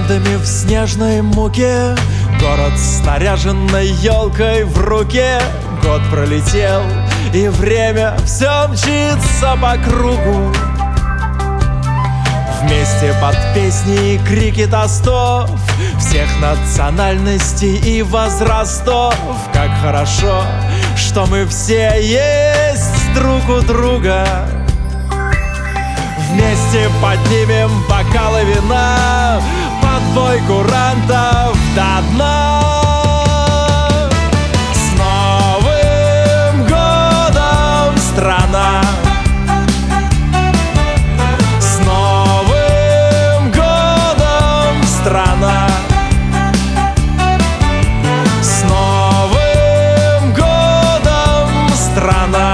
звездами в снежной муке, город с наряженной елкой в руке. Год пролетел, и время все мчится по кругу. Вместе под песни и крики тостов всех национальностей и возрастов. Как хорошо, что мы все есть друг у друга. Вместе поднимем бокалы вина под бой курантов до дна. С Новым годом, страна! С Новым годом, страна! С Новым годом, страна!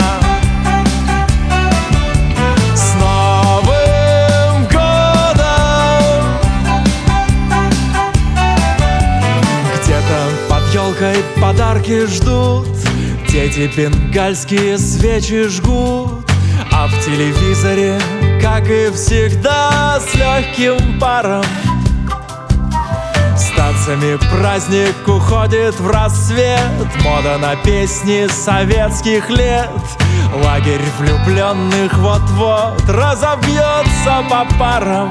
Подарки ждут, дети бенгальские свечи жгут, а в телевизоре, как и всегда, с легким паром с танцами праздник уходит в рассвет. Мода на песни советских лет. Лагерь влюбленных вот-вот разобьется по парам.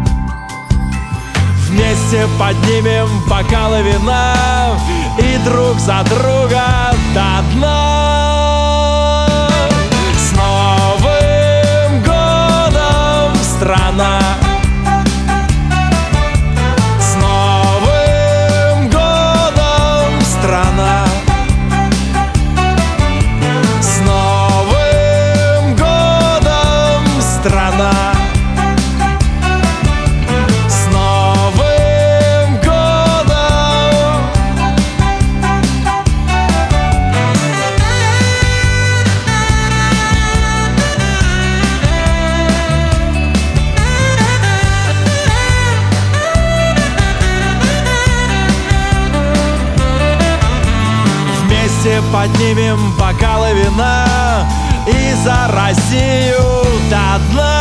Вместе поднимем бокалы вина и друг за друга до дна. С Новым годом, страна! С Новым годом, страна! С Новым годом, страна! Поднимем бокалы вина и за Россию до дна.